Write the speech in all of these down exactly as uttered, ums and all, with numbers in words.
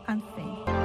Anthem。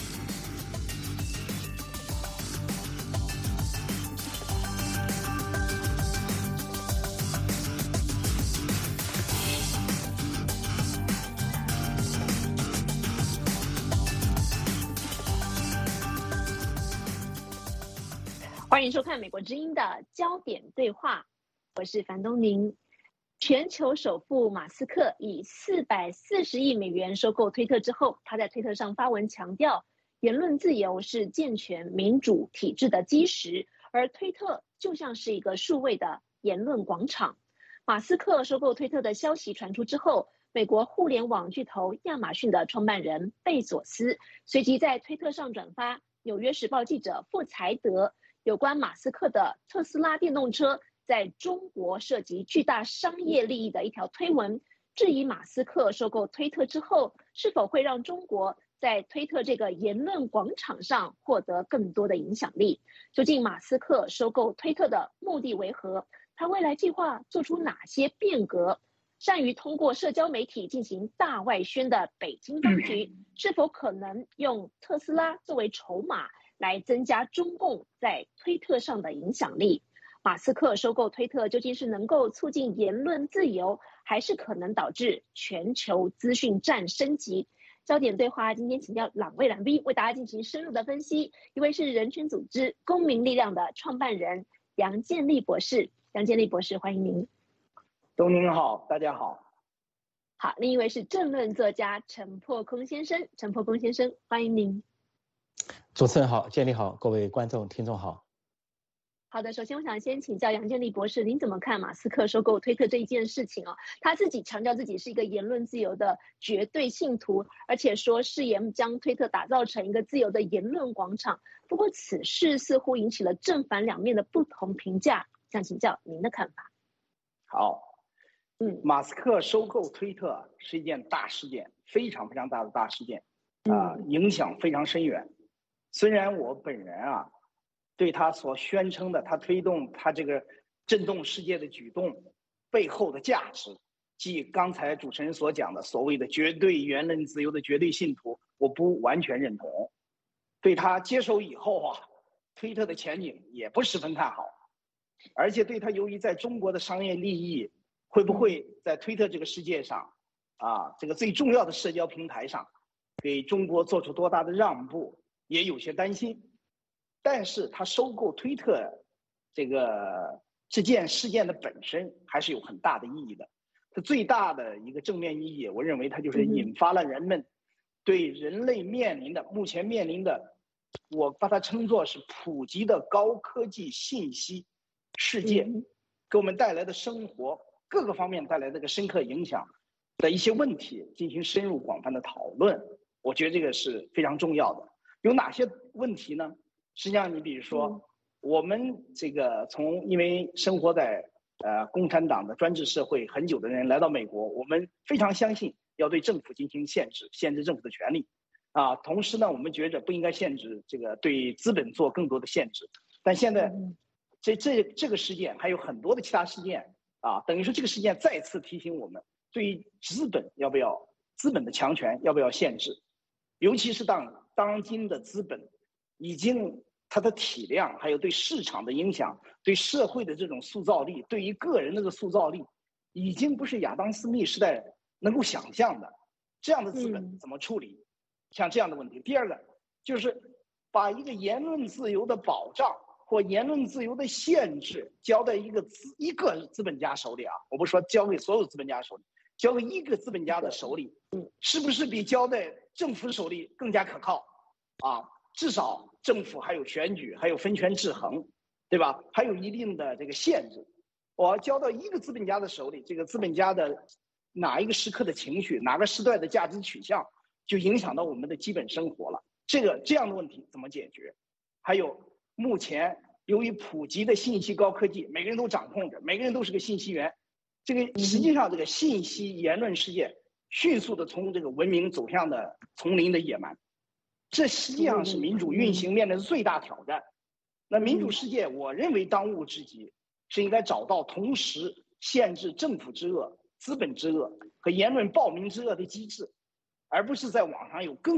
欢迎收看美国之音的焦点对话，我是樊东宁。全球首富马斯克以四百四十亿美元收购推特之后，他在推特上发文强调，言论自由是健全民主体制的基石，而推特就像是一个数位的言论广场。马斯克收购推特的消息传出之后，美国互联网巨头亚马逊的创办人贝佐斯随即在推特上转发《纽约时报》记者傅才德有关马斯克的特斯拉电动车在中国涉及巨大商业利益的一条推文，质疑马斯克收购推特之后，是否会让中国在推特这个言论广场上获得更多的影响力？究竟马斯克收购推特的目的为何？他未来计划做出哪些变革？善于通过社交媒体进行大外宣的北京当局，是否可能用特斯拉作为筹码来增加中共在推特上的影响力？马斯克收购推特究竟是能够促进言论自由，还是可能导致全球资讯战升级？焦点对话今天请教两位来宾为大家进行深入的分析。一位是人权组织公民力量的创办人杨建立博士，杨建立博士，欢迎您。 东宁好，大家好。 好，另一位是政论作家陈破空先生，陈破空先生，欢迎您。 主持人好，建立好，各位观众听众好。 好的，首先我想先请教杨建立博士，您怎么看马斯克收购推特这一件事情哦？他自己强调自己是一个言论自由的绝对信徒，而且说誓言将推特打造成一个自由的言论广场。不过此事似乎引起了正反两面的不同评价，想请教您的看法。 好，嗯，马斯克收购推特是一件大事件，非常非常大的大事件，啊、呃，影响非常深远。虽然我本人啊，对他所宣称的他推动他这个震动世界的举动背后的价值，即刚才主持人所讲的所谓的绝对言论自由的绝对信徒，我不完全认同。对他接手以后啊，推特的前景也不十分看好，而且对他由于在中国的商业利益会不会在推特这个世界上啊，这个最重要的社交平台上给中国做出多大的让步，也有些担心。但是他收购推特这个这件事件的本身还是有很大的意义的。它最大的一个正面意义，我认为它就是引发了人们对人类面临的目前面临的，我把它称作是普及的高科技信息世界给我们带来的生活各个方面带来这个深刻影响的一些问题进行深入广泛的讨论。我觉得这个是非常重要的。有哪些问题呢？实际上你比如说我们这个从因为生活在呃共产党的专制社会很久的人来到美国，我们非常相信要对政府进行限制，限制政府的权利啊。同时呢，我们觉着不应该限制这个对资本做更多的限制。但现在这这这个事件还有很多的其他事件啊，等于说这个事件再次提醒我们，对于资本要不要资本的强权要不要限制，尤其是当当今的资本已经它的体量还有对市场的影响，对社会的这种塑造力，对于个人的这个塑造力，已经不是亚当斯密时代能够想象的。这样的资本怎么处理？像这样的问题。第二个就是把一个言论自由的保障或言论自由的限制交在一个资一个资本家手里啊，我不是说交给所有资本家手里，交给一个资本家的手里，是不是比交在政府手里更加可靠啊？至少政府还有选举，还有分权制衡，对吧？还有一定的这个限制。我要交到一个资本家的手里，这个资本家的哪一个时刻的情绪，哪个时代的价值取向，就影响到我们的基本生活了。这个这样的问题怎么解决？还有目前由于普及的信息高科技，每个人都掌控着，每个人都是个信息源。这个实际上这个信息言论世界迅速的从这个文明走向的丛林的野蛮。这实际上是民主运行面临的最大挑战。那民主世界，我认为当务之急是应该找到同时限制政府之恶、资本之恶和言论暴民之恶的机制，而不是在网上有更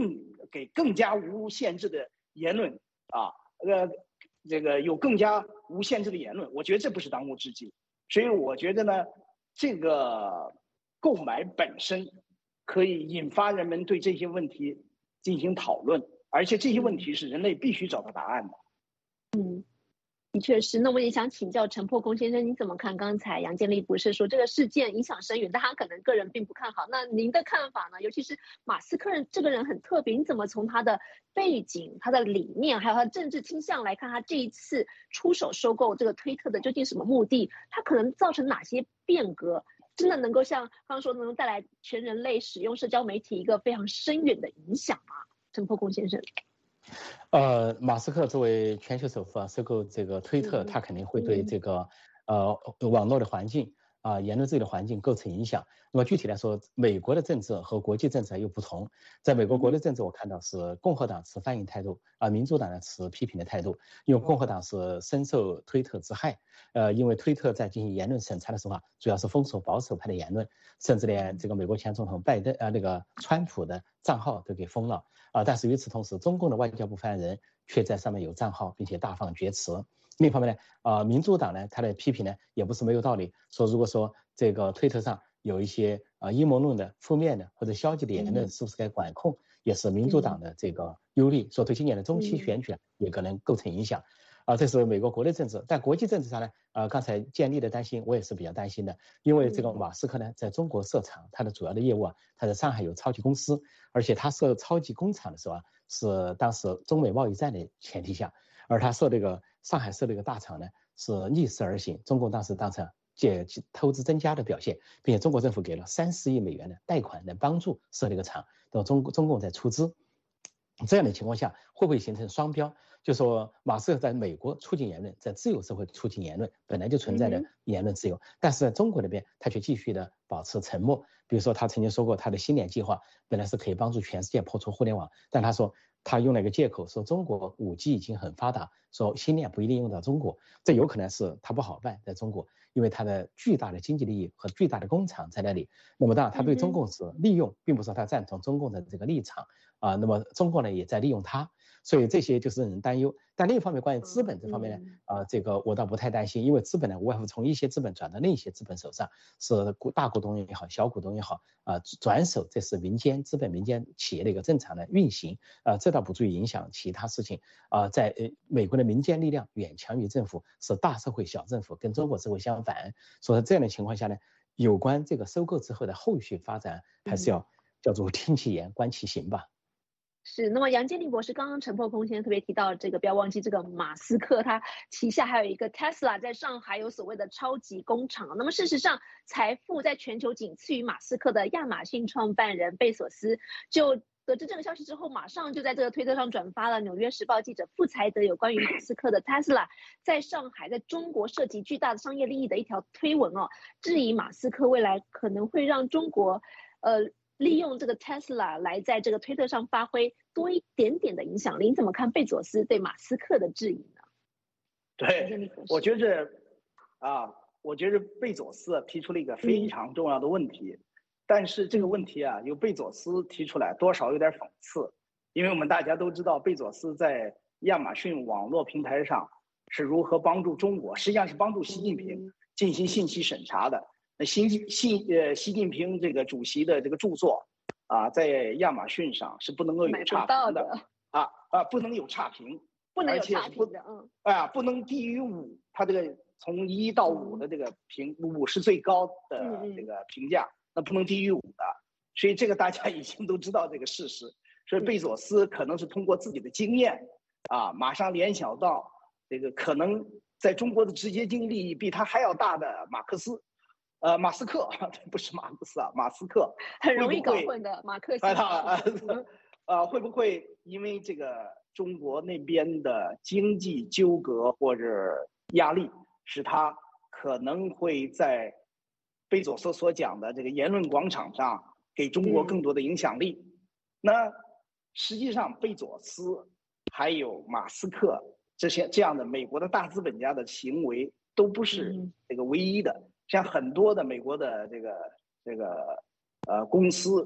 给更加无限制的言论啊，呃，这个有更加无限制的言论，我觉得这不是当务之急。所以我觉得呢，这个购买本身可以引发人们对这些问题进行讨论，而且这些问题是人类必须找到答案的。 嗯。的确是，那我也想请教陈破空先生，你怎么看刚才杨建立博士说这个事件影响深远，但他可能个人并不看好。那您的看法呢？尤其是马斯克这个人很特别，你怎么从他的背景、他的理念，还有他的政治倾向来看，他这一次出手收购这个推特的究竟什么目的？他可能造成哪些变革？真的能够像刚刚说的，能带来全人类使用社交媒体一个非常深远的影响吗？陈破空先生。 呃，马斯克作为全球首富啊，收购这个推特，他肯定会对这个呃网络的环境啊、呃、言论自由的环境构成影响。那么具体来说，美国的政治和国际政治又不同。在美国国内政治，我看到是共和党持欢迎态度，啊、呃，民主党呢持批评的态度。因为共和党是深受推特之害，呃，因为推特在进行言论审查的时候啊，主要是封锁保守派的言论，甚至连这个美国前总统拜登啊、呃、那个川普的账号都给封了。啊，但是与此同时，中共的外交部发言人却在上面有账号，并且大放厥词。另一方面呢，啊，民主党呢，他的批评呢也不是没有道理，说如果说这个推特上有一些啊阴谋论的、负面的或者消极的言论，是不是该管控，也是民主党的这个忧虑，说对今年的中期选举也可能构成影响。啊，这是美国国内政治，但国际政治上呢，啊，刚才建立的担心，我也是比较担心的，因为这个马斯克呢，在中国设厂，他的主要的业务啊，他在上海有超级公司，而且他设超级工厂的时候啊，是当时中美贸易战的前提下，而他设这个上海设这个大厂呢，是逆势而行，中共当时当成借投资增加的表现，并且中国政府给了三十亿美元的贷款来帮助设这个厂，等中中共在出资。这样的情况下，会不会形成双标？就说马斯克在美国促进言论，在自由社会促进言论，本来就存在的言论自由，但是在中国那边，他却继续的保持沉默。比如说，他曾经说过，他的星链计划本来是可以帮助全世界破除互联网，但他说他用了一个借口，说中国五 G 已经很发达，说星链不一定用到中国，这有可能是他不好办，在中国，因为他的巨大的经济利益和巨大的工厂在那里。那么当然，他对中共是利用，并不是说他赞同中共的这个立场。啊，那么中国呢也在利用它，所以这些就是让人担忧。但另一方面，关于资本这方面呢，啊，这个我倒不太担心，因为资本呢无外乎从一些资本转到另一些资本手上，是大股东也好，小股东也好，啊，转手，这是民间资本、民间企业的一个正常的运行，啊，这倒不足以影响其他事情。啊，在呃美国的民间力量远强于政府，是大社会小政府，跟中国社会相反。所以这样的情况下呢，有关这个收购之后的后续发展，还是要叫做听其言，观其行吧。 是，那么杨建立博士刚刚陈破空先生特别提到这个，不要忘记这个马斯克他旗下还有一个 Tesla 在上海有所谓的超级工厂。那么事实上，财富在全球仅次于马斯克的亚马逊创办人贝索斯，就得知这个消息之后，马上就在这个推特上转发了《纽约时报》记者傅才德有关于马斯克的 Tesla 在上海在中国涉及巨大的商业利益的一条推文哦，质疑马斯克未来可能会让中国，呃。利用这个 Tesla 来在这个推特上发挥多一点点的影响力，你怎么看贝佐斯对马斯克的质疑呢？ 对，我觉着啊，我觉着贝佐斯提出了一个非常重要的问题，嗯、但是这个问题啊，由贝佐斯提出来，多少有点讽刺，因为我们大家都知道贝佐斯在亚马逊网络平台上是如何帮助中国，实际上是帮助习近平进行信息审查的。那习习呃习近平这个主席的这个著作啊，在亚马逊上是不能够有差评的啊啊，不能有差评， 不能有差评的，嗯， 啊，不能低于五，它这个从一到五的这个评，五是最高的这个评价，那不能低于五的，所以这个大家已经都知道这个事实，所以贝佐斯可能是通过自己的经验啊，马上联想到这个可能在中国的直接经济利益比他还要大的马克思。呃，马斯克不是马克思啊，马斯克很容易搞混的马克思。 啊，呃，会不会因为这个中国那边的经济纠葛或者压力，使他可能会在贝佐斯所讲的这个言论广场上给中国更多的影响力？嗯、那实际上，贝佐斯还有马斯克这些这样的美国的大资本家的行为都不是这个唯一的。像很多的美国的这个这个呃公司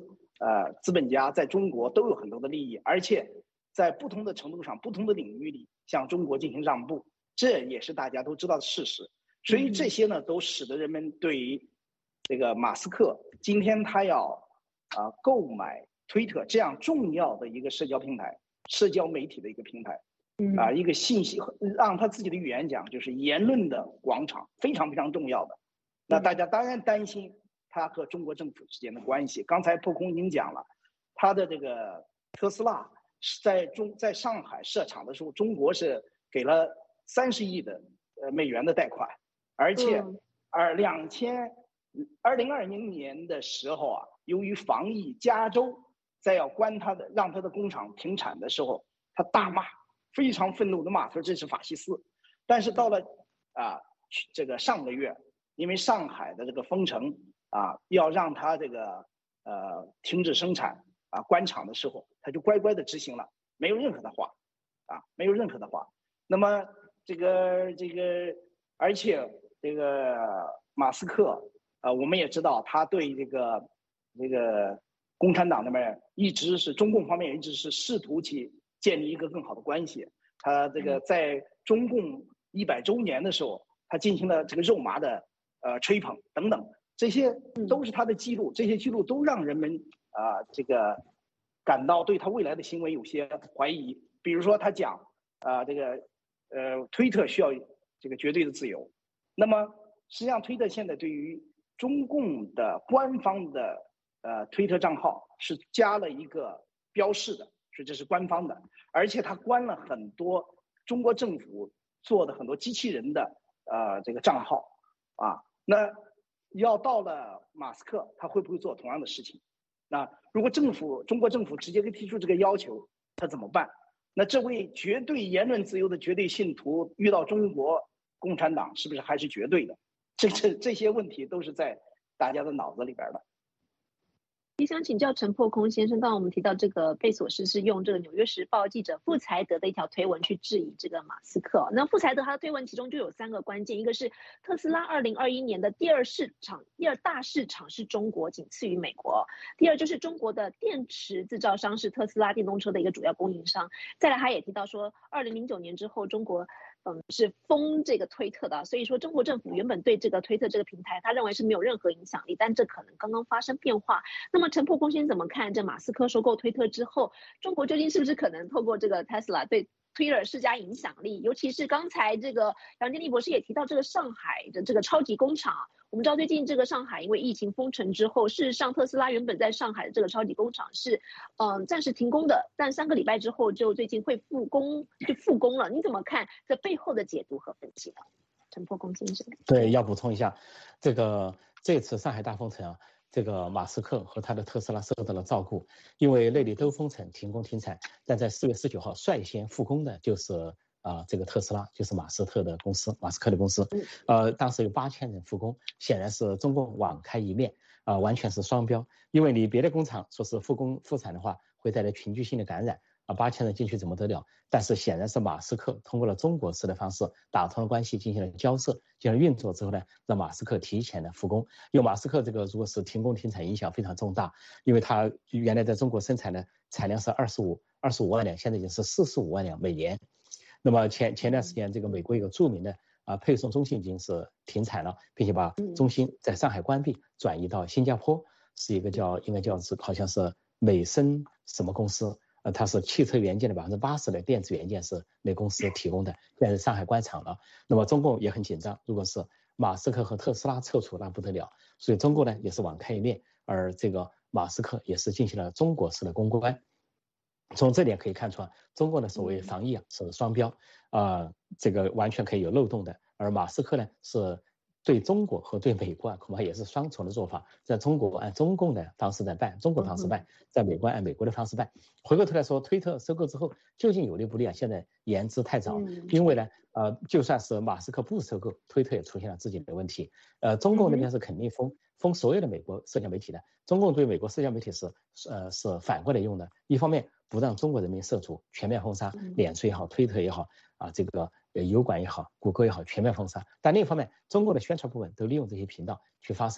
呃资本家在中国都有很多的利益，而且在不同的程度上、不同的领域里向中国进行让步，这也是大家都知道的事实。所以这些呢，都使得人们对于这个马斯克今天他要啊、呃、购买推特这样重要的一个社交平台、社交媒体的一个平台，啊、呃、一个信息，让他自己的语言讲就是言论的广场，非常非常重要的。那大家当然担心他和中国政府之间的关系。刚才破空已经讲了，他的这个特斯拉在中在上海设厂的时候，中国是给了三十亿的呃美元的贷款，而且二两千二零二零年的时候啊，由于防疫，加州在要关他的让他的工厂停产的时候，他大骂，非常愤怒的骂，说这是法西斯。但是到了啊这个上个月，因为上海的这个封城啊，要让他这个呃停止生产啊关厂的时候，他就乖乖的执行了，没有任何的话，啊没有任何的话。那么这个这个，而且这个马斯克啊、呃，我们也知道他对这个这个共产党那边一直是中共方面一直是试图去建立一个更好的关系。他这个在中共一百周年的时候，他进行了这个肉麻的呃吹捧等等，这些都是他的记录，这些记录都让人们啊、呃、这个感到对他未来的行为有些怀疑。比如说他讲啊、呃、这个呃推特需要这个绝对的自由，那么实际上推特现在对于中共的官方的呃推特账号是加了一个标示的，所以这是官方的，而且他关了很多中国政府做的很多机器人的呃这个账号啊。那要到了马斯克，他会不会做同样的事情？那如果政府中国政府直接给提出这个要求，他怎么办？那这位绝对言论自由的绝对信徒遇到中国共产党，是不是还是绝对的？这这这些问题都是在大家的脑子里边的。 也想请教陈破空先生，刚刚我们提到这个贝索斯是用这个《纽约时报》记者傅才德的一条推文去质疑这个马斯克。那傅才德他的推文其中就有三个关键，一个是特斯拉二零二一年的第二市场、第二大市场是中国，仅次于美国；第二就是中国的电池制造商是特斯拉电动车的一个主要供应商；再来他也提到说，二零零九年之后中国。嗯，是封这个推特的，所以说中国政府原本对这个推特这个平台，他认为是没有任何影响力，但这可能刚刚发生变化。那么陈破空先生怎么看这马斯克收购推特之后，中国究竟是不是可能透过这个 Tesla 对 Twitter 施加影响力？尤其是刚才这个杨建立博士也提到这个上海的这个超级工厂。我们知道最近这个上海因为疫情封城之后，事实上特斯拉原本在上海的这个超级工厂是嗯暂时停工的，但三个礼拜之后就最近会复工，就复工了。你怎么看这背后的解读和分析呢？陈破空先生。 对，要补充一下，这个这次上海大封城啊，这个马斯克和他的特斯拉受到了照顾，因为内地都封城停工停产，但在四月十九号率先复工的就是啊、呃，这个特斯拉就是马斯克的公司，马斯克的公司，呃，当时有八千人复工，显然是中共网开一面啊、呃，完全是双标。因为你别的工厂说是复工复产的话，会带来群聚性的感染啊，八千人进去怎么得了？但是显然是马斯克通过了中国式的方式打通了关系，进行了交涉，进行了运作之后呢，让马斯克提前的复工。因为马斯克这个如果是停工停产，影响非常重大，因为他原来在中国生产的产量是二十五二十五万辆，现在已经是四十五万辆每年。那么前前段时间，这个美国一个著名的啊配送中心已经是停产了，并且把中心在上海关闭，转移到新加坡，是一个叫应该叫是好像是美森什么公司，呃，它是汽车元件的百分之八十的电子元件是那公司提供的，现在是上海关厂了。那么中共也很紧张，如果是马斯克和特斯拉撤出，那不得了。所以中国呢也是网开一面，而这个马斯克也是进行了中国式的公关。从这点可以看出，中国的所谓防疫啊是双标，啊、呃，这个完全可以有漏洞的。而马斯克呢是对中国和对美国啊恐怕也是双重的做法，在中国按中共的方式在办，中国方式办，在美国按美国的方式办。回过头来说，推特收购之后究竟有利不利啊？现在言之太早，因为呢，呃，就算是马斯克不收购，推特也出现了自己的问题。呃，中共那边是肯定封封所有的美国社交媒体的，中共对美国社交媒体是呃是反过来用的，一方面不让中国人民涉足，全面封杀，脸书也好，推特也好，啊，这个呃油管也好，谷歌也好，全面封杀。但另一方面，中国的宣传部门都利用这些频道去发声。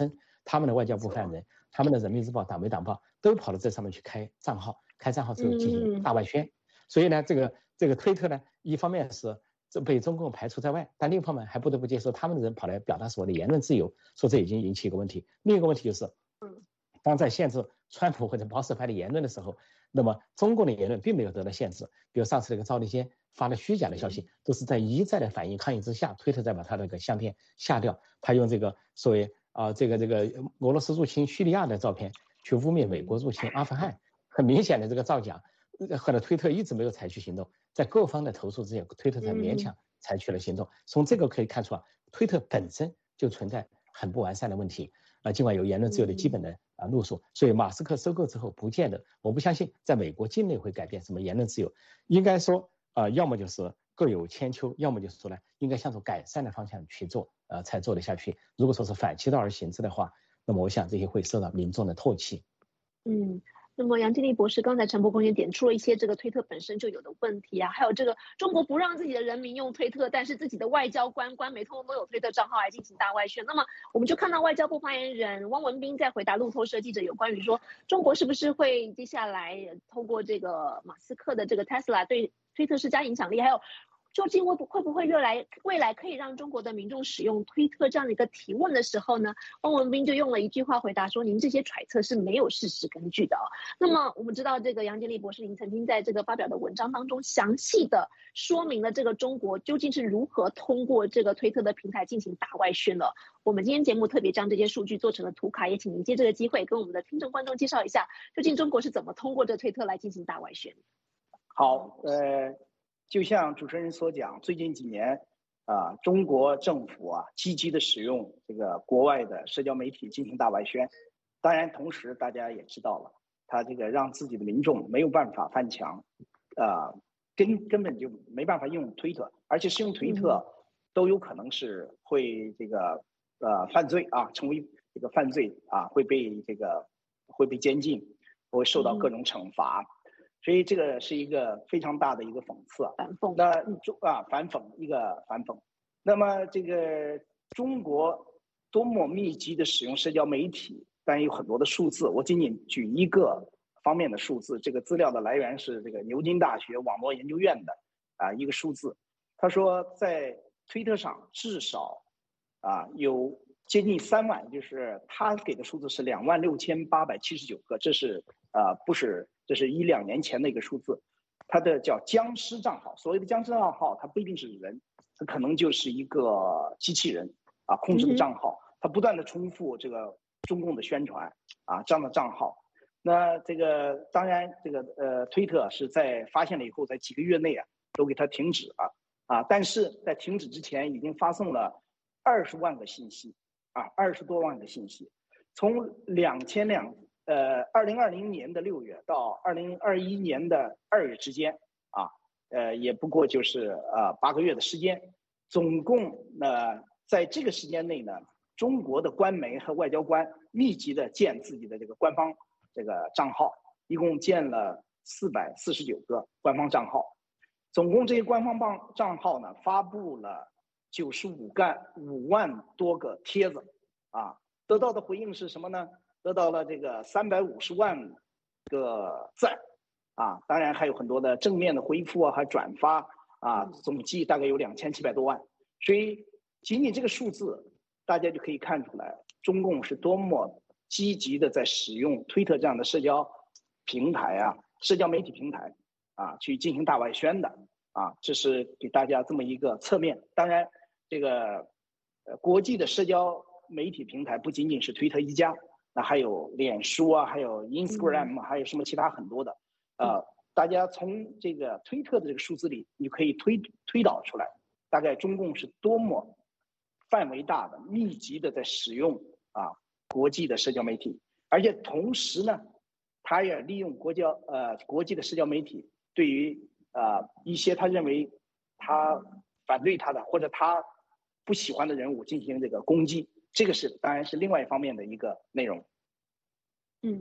他们的外交部发言人、他们的人民日报、党媒党报都跑到这上面去开账号，开账号之后进行大外宣。所以呢，这个这个推特呢，一方面是这被中共排除在外，但另一方面还不得不接受他们的人跑来表达所谓的言论自由，说这已经引起一个问题。另一个问题就是，当在限制川普或者保守派的言论的时候，那么中共的言论并没有得到限制。比如上次那个赵立坚发的虚假的消息，都是在一再的反应抗议之下，推特再把他那个相片下掉。他用这个所谓啊、呃、这个这个俄罗斯入侵叙利亚的照片去污蔑美国入侵阿富汗，很明显的这个造假。后来推特一直没有采取行动，在各方的投诉之下，推特才勉强采取了行动。从这个可以看出啊，推特本身就存在很不完善的问题啊，尽管有言论自由的基本的啊路数，所以马斯克收购之后，不见得，我不相信在美国境内会改变什么言论自由。应该说啊，要么就是各有千秋，要么就是说呢，应该向着改善的方向去做，呃，才做得下去。如果说是反其道而行之的话，那么我想这些会受到民众的唾弃。 嗯。那么杨建立博士刚才陈伯公也点出了一些这个推特本身就有的问题啊，还有这个中国不让自己的人民用推特，但是自己的外交官官媒通通都有推特账号来进行大外宣。那么我们就看到外交部发言人汪文斌在回答路透社记者有关于说中国是不是会接下来通过这个马斯克的这个 Tesla 对推特施加影响力，还有究竟会不会不会未来未来可以让中国的民众使用推特这样的一个提问的时候呢，汪文斌就用了一句话回答说：“您这些揣测是没有事实根据的。”那么我们知道，这个杨建立博士您曾经在这个发表的文章当中，详细的说明了这个中国究竟是如何通过这个推特的平台进行大外宣的。我们今天节目特别将这些数据做成了图卡，也请您借这个机会跟我们的听众观众介绍一下，究竟中国是怎么通过这推特来进行大外宣。 好，呃。就像主持人所讲，最近几年啊、呃，中国政府啊积极的使用这个国外的社交媒体进行大外宣。当然，同时大家也知道了，他这个让自己的民众没有办法翻墙，啊、呃，根根本就没办法用推特，而且使用推特都有可能是会这个呃犯罪啊，成为这个犯罪啊，会被这个会被监禁，会受到各种惩罚。嗯，所以这个是一个非常大的一个讽刺， 反讽。 那中啊反讽一个反讽。那么这个中国多么密集的使用社交媒体，当然有很多的数字，我仅仅举一个方面的数字。这个资料的来源是这个牛津大学网络研究院的啊一个数字，他说在推特上至少啊有接近三万，就是他给的数字是两万六千八百七十九个，这是啊不是。这是一两年前的一个数字，它的叫僵尸账号。所谓的僵尸账号，它不一定是人，它可能就是一个机器人啊控制的账号，它不断的重复这个中共的宣传啊这样的账号。那这个当然，这个呃推特是在发现了以后，在几个月内啊都给它停止了啊，但是在停止之前已经发送了二十万个信息啊，二十多万个信息，从两千两。呃，二零二零年的六月到二零二一年的二月之间，啊，呃，也不过就是呃八个月的时间，总共呢，在这个时间内呢，中国的官媒和外交官密集的建自己的这个官方这个账号，一共建了四百四十九个官方账号，总共这些官方账账号呢，发布了九十五干五万多个帖子，啊，得到的回应是什么呢？得到了这个三百五十万个赞，啊，当然还有很多的正面的回复啊，还转发啊，总计大概有两千七百多万。所以仅仅这个数字，大家就可以看出来，中共是多么积极的在使用推特这样的社交平台啊，社交媒体平台啊，去进行大外宣的啊，这是给大家这么一个侧面。当然，这个呃国际的社交媒体平台不仅仅是推特一家。那还有脸书啊，还有 Instagram，、嗯、还有什么其他很多的，呃，大家从这个推特的这个数字里，你可以推推导出来，大概中共是多么范围大的、密集的在使用啊国际的社交媒体，而且同时呢，他也利用国交呃国际的社交媒体对于呃一些他认为他反对他的或者他不喜欢的人物进行这个攻击。这个是当然是另外一方面的一个内容。 嗯，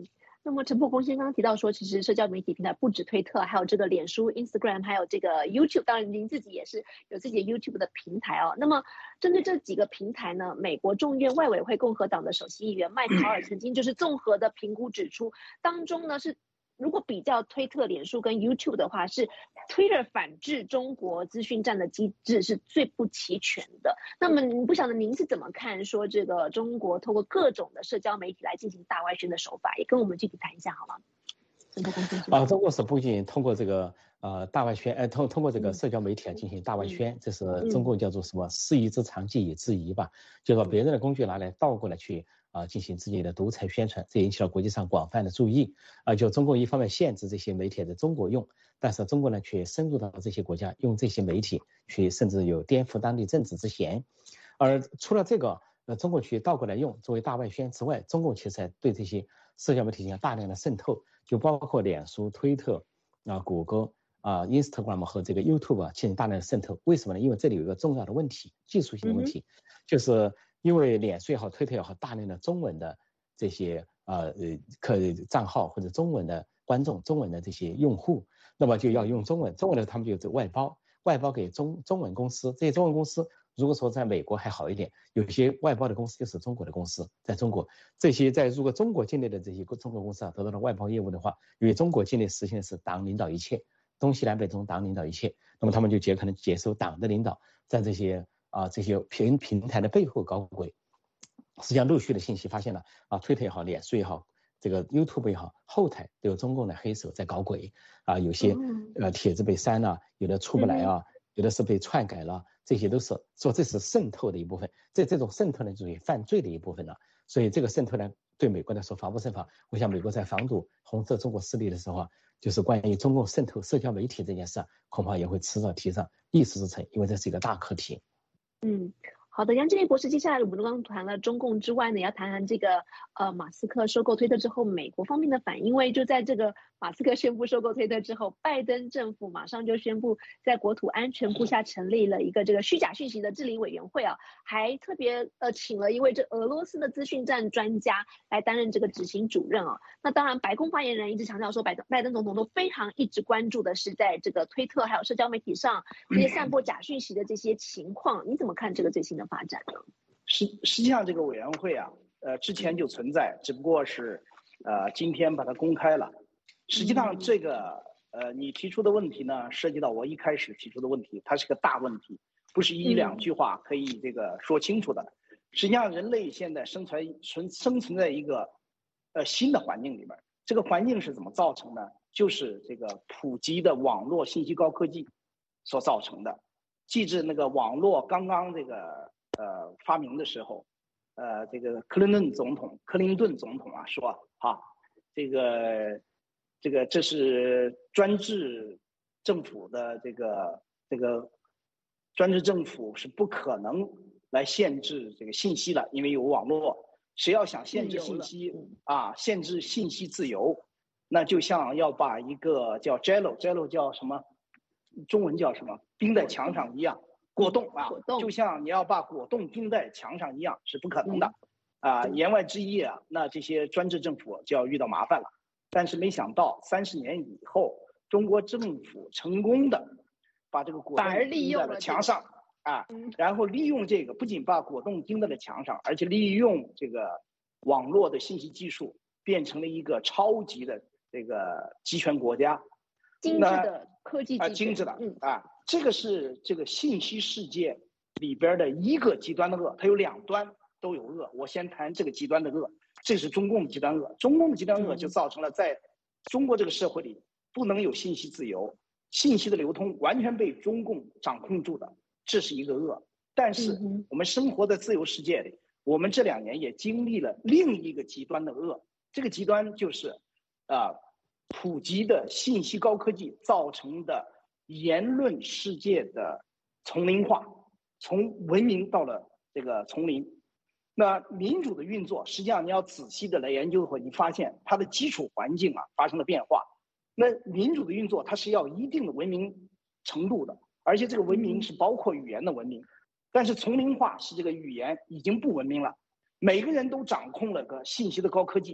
那么陈伯公先刚刚提到说，其实社交媒体平台不止推特，还有这个脸书、Instagram， 还有这个 YouTube。当然，您自己也是有自己的 YouTube 的平台哦。那么针对这几个平台呢，美国众院外委会共和党的首席议员麦考尔曾经就是综合的评估指出，当中呢是。如果比较推特、脸书跟 YouTube 的话，是 Twitter 反制中国资讯战的机制是最不齐全的。那么，不晓得您是怎么看说这个中国通过各种的社交媒体来进行大外宣的手法，也跟我们具体谈一下好吗？ 啊，中国是不仅通过这个呃大外宣，呃通通过这个社交媒体啊进行大外宣，嗯、这是中共叫做什么师夷之长技以制夷吧，就说别人的工具拿来倒过来去。啊，进行自己的独裁宣传，这引起了国际上广泛的注意。啊，就中共一方面限制这些媒体在中国用，但是中国呢却深入到这些国家，用这些媒体去，甚至有颠覆当地政治之嫌。而除了这个，呃，中国去倒过来用作为大外宣之外，中共其实还对这些社交媒体进行大量的渗透，就包括脸书、推特啊、谷歌啊、Instagram 和这个 YouTube 啊进行大量的渗透。为什么呢？因为这里有一个重要的问题，技术性的问题，嗯、就是因为脸书也好，推特也好，大量的中文的这些呃呃客账号或者中文的观众、中文的这些用户，那么就要用中文，中文的他们就外包，外包给中中文公司。这些中文公司如果说在美国还好一点，有些外包的公司就是中国的公司，在中国这些在如果中国境内的这些中国公司啊得到了外包业务的话，因为中国境内实行的是党领导一切，东西南北中党领导一切，那么他们就接可能接受党的领导，在这些。啊，这些平平台的背后搞鬼，实际上陆续的信息发现了啊，推特也好，脸书也好，这个 YouTube 也好，后台都有中共的黑手在搞鬼啊，有些呃帖子被删了，有的出不来啊，有的是被篡改了，这些都是说这是渗透的一部分，这这种渗透呢，属于犯罪的一部分了。所以这个渗透呢，对美国来说防不胜防。我想美国在防堵红色中国势力的时候啊，就是关于中共渗透社交媒体这件事啊，恐怕也会迟早提上议事日程，因为这是一个大课题。 嗯，好的，杨振立博士，接下来我们刚刚谈了中共之外呢，要谈谈这个呃马斯克收购推特之后，美国方面的反应。因为就在这个马斯克宣布收购推特之后，拜登政府马上就宣布在国土安全部下成立了一个这个虚假讯息的治理委员会啊，还特别呃请了一位这俄罗斯的资讯战专家来担任这个执行主任啊。那当然，白宫发言人一直强调说，拜登拜登总统都非常一直关注的是在这个推特还有社交媒体上这些散播假讯息的这些情况。你怎么看这个最新的发展呢？ 实实际上这个委员会啊，呃，之前就存在，只不过是，呃，今天把它公开了。实际上这个，呃，你提出的问题呢，涉及到我一开始提出的问题，它是个大问题，不是一两句话可以这个说清楚的。实际上，人类现在生存存生存在一个，呃，新的环境里面。这个环境是怎么造成的？就是这个普及的网络信息高科技所造成的。记至那个网络刚刚这个。呃，发明的时候，呃，这个克林顿总统，克林顿总统啊说，哈，这个，这个这是专制政府的这个这个专制政府是不可能来限制这个信息的，因为有网络，谁要想限制信息啊，限制信息自由，那就像要把一个叫 Jello，Jello 叫什么，中文叫什么，钉在墙上一样。果冻啊，就像你要把果冻钉在墙上一样，是不可能的，啊，言外之意啊，那这些专制政府就要遇到麻烦了。但是没想到三十年以后，中国政府成功的把这个果冻钉在了墙上啊，然后利用这个，不仅把果冻钉在了墙上，而且利用这个网络的信息技术，变成了一个超级的这个集权国家， 精致的科技啊，精致的啊。这个是这个信息世界里边的一个极端的恶，它有两端都有恶。我先谈这个极端的恶，这是中共的极端恶。中共的极端恶就造成了在中国这个社会里不能有信息自由，信息的流通完全被中共掌控住的，这是一个恶。但是我们生活在自由世界里，我们这两年也经历了另一个极端的恶，这个极端就是啊、呃，普及的信息高科技造成的言论世界的丛林化，从文明到了这个丛林。那民主的运作，实际上你要仔细的来研究的话，你发现它的基础环境啊发生了变化。那民主的运作，它是要一定的文明程度的，而且这个文明是包括语言的文明。但是丛林化是这个语言已经不文明了，每个人都掌控了个信息的高科技，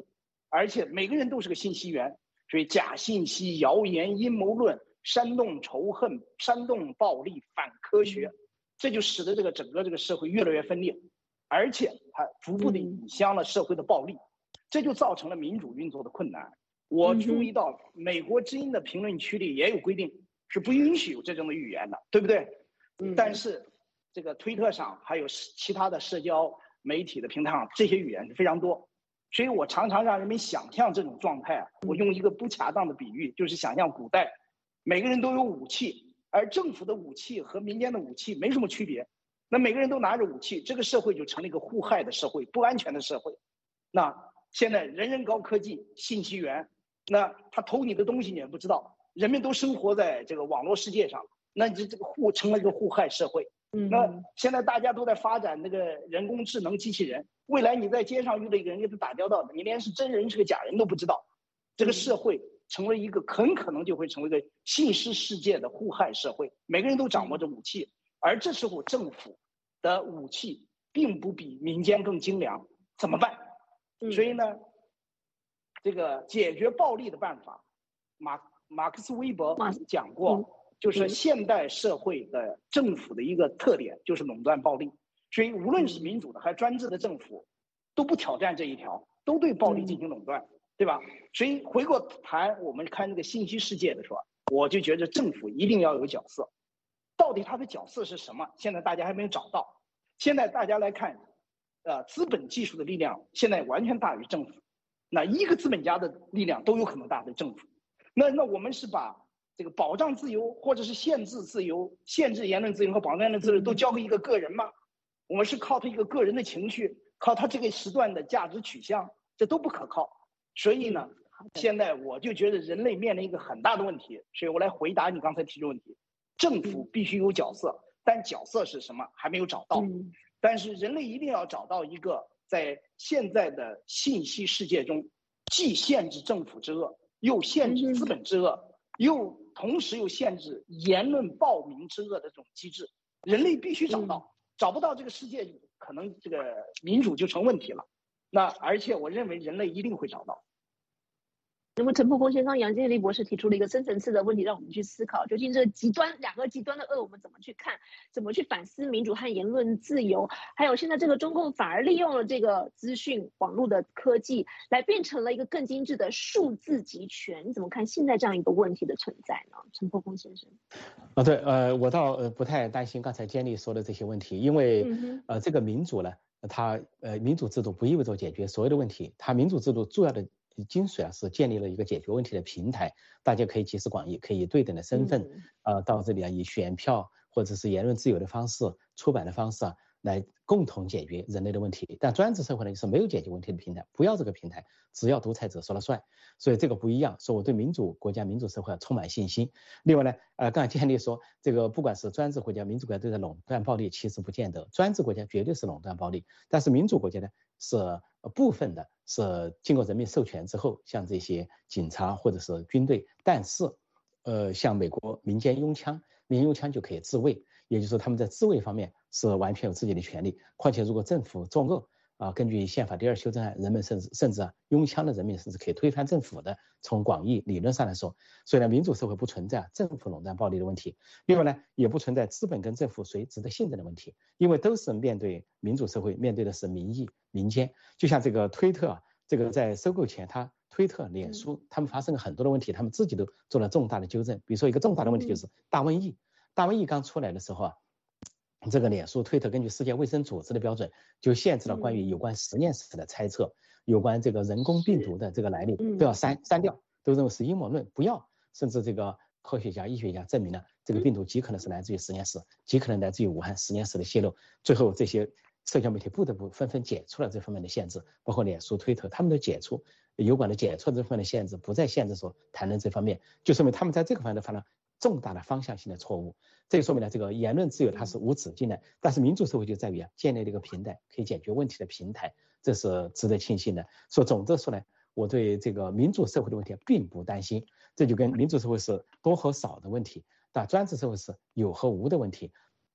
而且每个人都是个信息源，所以假信息、谣言、阴谋论、煽动仇恨、煽动暴力、反科学，这就使得这个整个这个社会越来越分裂，而且它逐步的引向了社会的暴力，这就造成了民主运作的困难。我注意到美国之音的评论区里也有规定，是不允许有这种的语言的，对不对？但是这个推特上还有其他的社交媒体的平台上，这些语言是非常多，所以我常常让人们想象这种状态啊。我用一个不恰当的比喻，就是想象古代每个人都有武器，而政府的武器和民间的武器没什么区别。那每个人都拿着武器，这个社会就成了一个互害的社会，不安全的社会。那现在人人高科技，信息源，那他偷你的东西你也不知道，人们都生活在这个网络世界上，那这这个互成了一个互害社会。那现在大家都在发展那个人工智能机器人，未来你在街上遇到一个人跟他打交道，你连是真人是个假人都不知道，这个社会成为一个很可能就会成为一个信息世界的互害社会，每个人都掌握着武器，而这时候政府的武器并不比民间更精良，怎么办？所以呢，这个解决暴力的办法，马马克思韦伯讲过。就是现代社会的政府的一个特点就是垄断暴力，所以无论是民主的还是专制的政府，都不挑战这一条，都对暴力进行垄断，对吧？所以回过谈我们看这个信息世界的时候，我就觉得政府一定要有角色，到底他的角色是什么？现在大家还没有找到。现在大家来看，呃，资本技术的力量现在完全大于政府，那一个资本家的力量都有可能大于政府。那那我们是把这个保障自由，或者是限制自由、限制言论自由和保障言论自由，都交给一个个人吗？我们是靠他一个个人的情绪，靠他这个时段的价值取向，这都不可靠。所以呢，现在我就觉得人类面临一个很大的问题。所以我来回答你刚才提出的问题：政府必须有角色，但角色是什么还没有找到。但是人类一定要找到一个在现在的信息世界中，既限制政府之恶，又限制资本之恶。又同时又限制言论暴民之恶的这种机制，人类必须找到，找不到这个世界可能这个民主就成问题了。那而且我认为人类一定会找到。 那么陈破空先生、杨建立博士提出了一个深层次的问题，让我们去思考，究竟这极端两个极端的恶，我们怎么去看，怎么去反思民主和言论自由，还有现在这个中共反而利用了这个资讯网络的科技，来变成了一个更精致的数字集权。你怎么看现在这样一个问题的存在呢？陈破空先生。 啊，对，呃，我倒呃不太担心刚才建立说的这些问题，因为、嗯、呃这个民主呢，它呃民主制度不意味着解决所有的问题，它民主制度主要的精髓啊是建立了一个解决问题的平台，大家可以集思广益，可以以对等的身份，嗯、呃到这里啊以选票或者是言论自由的方式、出版的方式啊来共同解决人类的问题。但专制社会呢是没有解决问题的平台，不要这个平台，只要独裁者说了算。所以这个不一样，所以我对民主国家、民主社会充满信心。另外呢，呃，刚才建立说这个不管是专制国家、民主国家都在垄断暴力，其实不见得，专制国家绝对是垄断暴力，但是民主国家呢是部分的是经过人民授权之后，像这些警察或者是军队，但是呃像美国民间拥枪，民拥枪就可以自卫，也就是说他们在自卫方面是完全有自己的权利。况且如果政府作恶啊，根据宪法第二修正案，人们甚至甚至啊拥枪的人民甚至可以推翻政府的，从广义理论上来说，所以呢民主社会不存在政府垄断暴力的问题。另外呢也不存在资本跟政府谁值得信任的问题，因为都是面对民主社会面对的是民意民间。就像这个推特啊，这个在收购前他推特脸书他们发生了很多的问题，他们自己都做了重大的纠正。比如说一个重大的问题就是大瘟疫，大瘟疫刚出来的时候啊，这个脸书推特根据世界卫生组织的标准就限制了关于有关实验室的猜测，有关这个人工病毒的这个来历都要删删掉，都认为是阴谋论，不要。甚至这个科学家医学家证明了这个病毒极可能是来自于实验室，极可能来自于武汉实验室的泄露。最后这些社交媒体不得不纷纷解除了这方面的限制，包括脸书推特他们都解除有关的解除这方面的限制，不再限制说谈论这方面，就说明他们在这个方面的犯了重大的方向性的错误。这就说明了这个言论自由它是无止境的，但是民主社会就在于啊建立了一个平台，可以解决问题的平台，这是值得庆幸的。所以总的说呢，我对这个民主社会的问题并不担心，这就跟民主社会是多和少的问题，但专制社会是有和无的问题。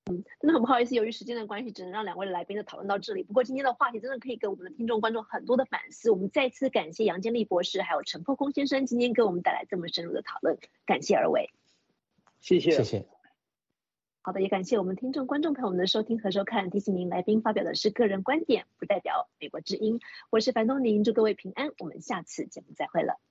嗯，真的很不好意思，由于时间的关系，只能让两位的来宾的讨论到这里。不过今天的话题真的可以给我们的听众观众很多的反思。我们再次感谢杨建立博士还有陈破空先生今天给我们带来这么深入的讨论，感谢二位。 谢谢， 谢谢。 好的，也感谢我们听众观众朋友们的收听和收看。提醒您，来宾发表的是个人观点，不代表美国之音。我是樊东宁，祝各位平安，我们下次节目再会了。